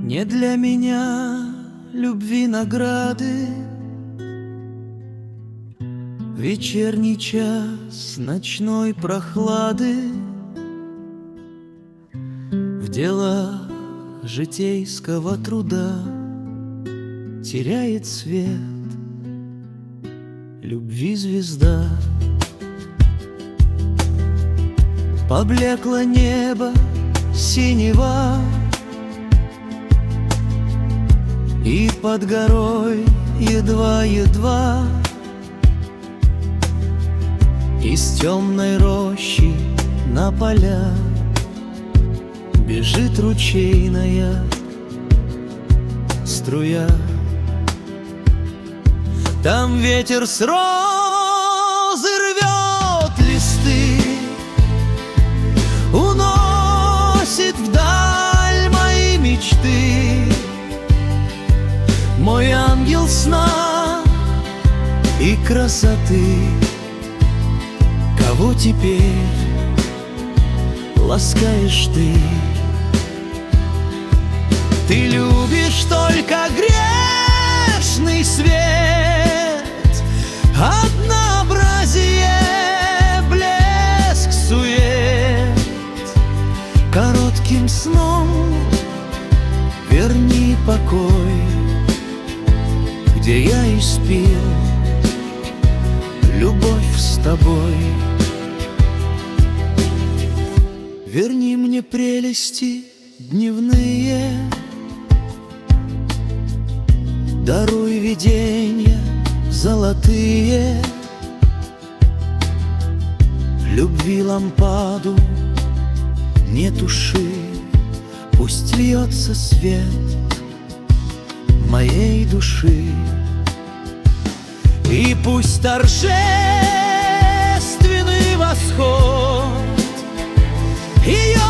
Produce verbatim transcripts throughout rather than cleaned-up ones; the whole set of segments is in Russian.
Не для меня любви награды, вечерний час ночной прохлады в делах житейского труда теряет свет любви звезда. Поблекло небо синева, и под горой едва-едва из темной рощи на поля бежит ручейная струя. Там ветер с розы рвет листы, уносит вдаль мои мечты. Мой ангел сна и красоты, кого теперь ласкаешь ты? Ты любишь только грешный свет, однообразие, блеск, сует. Коротким сном верни покой, где я испил любовь с тобой. Верни мне прелести дневные, даруй видения золотые. Любви лампаду не туши, пусть льется свет моей души. И пусть торжественный восход ее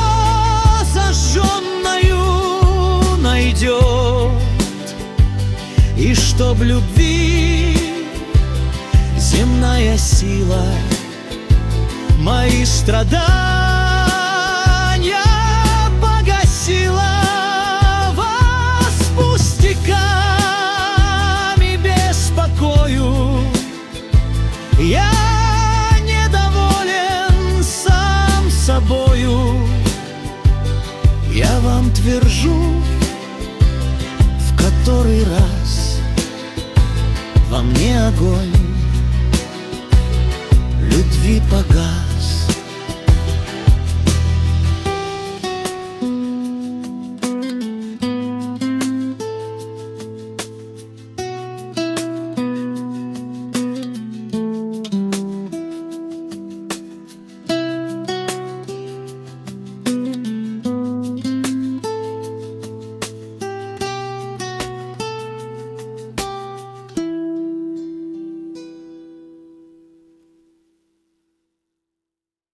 зажженную найдет, и чтоб любви земная сила мои страдания погасила. Вас пустяками беспокою, я недоволен сам собою. Я вам твержу в который раз: во мне огонь любви погас.